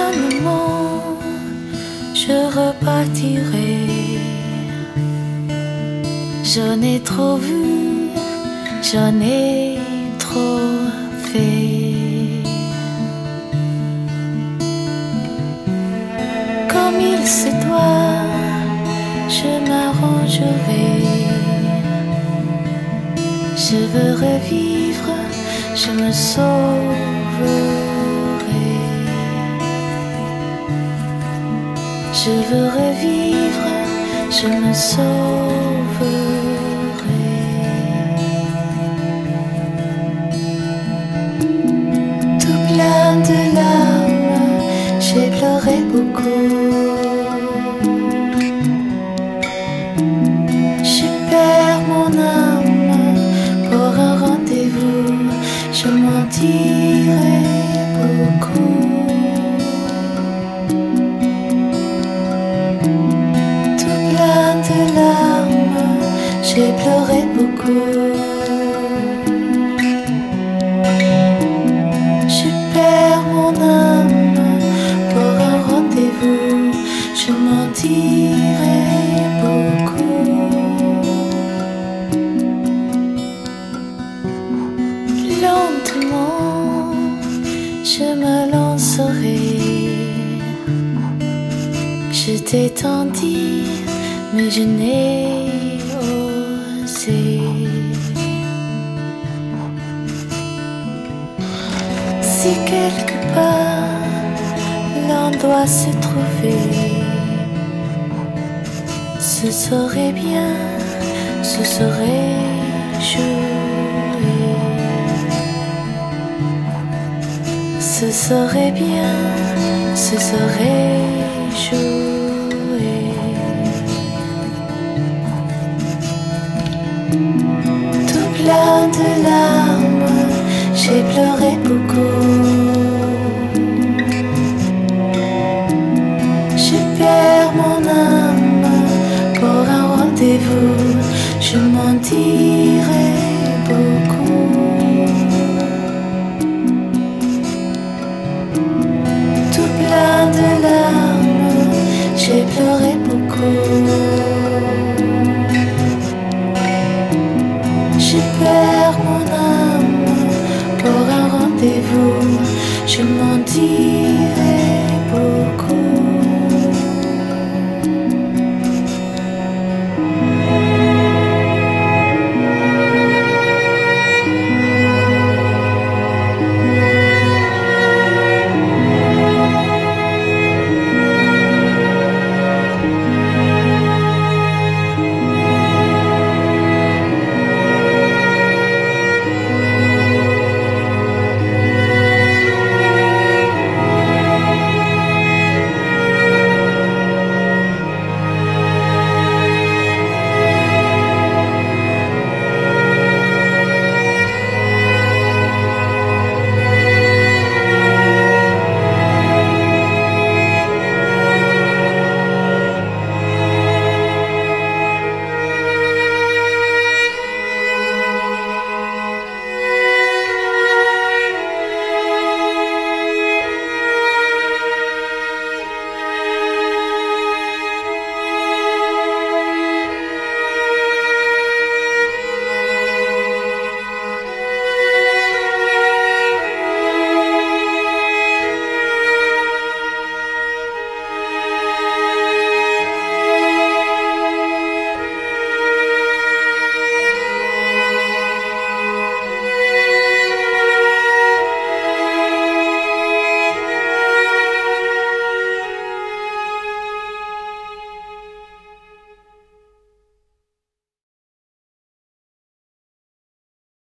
calmement, je repartirai. J'en ai trop vu, j'en ai trop fait. Comme il se doit, je m'arrangerai. Je veux revivre, je me sauverai. Je veux revivre, je me sauverai. Tout plein de larmes, j'ai pleuré beaucoup. Je perds mon âme pour un rendez-vous, je m'en dirai beaucoup. Tout plein de larmes, j'ai pleuré beaucoup. Je perds mon âme pour un rendez-vous, je m'en dirai beaucoup. Lentement, je me lancerai. Je t'ai tant dit, mais je n'ai osé. Si quelque part l'un doit se trouver, ce serait bien, ce serait jouer. Ce serait bien, ce serait jouer. Tout plein de larmes, j'ai pleuré beaucoup. Je perds mon âme pour un rendez-vous, je m'en dirai beaucoup. Tout plein de larmes, j'ai pleuré beaucoup. Je perds mon âme pour un rendez-vous, je m'en dirai.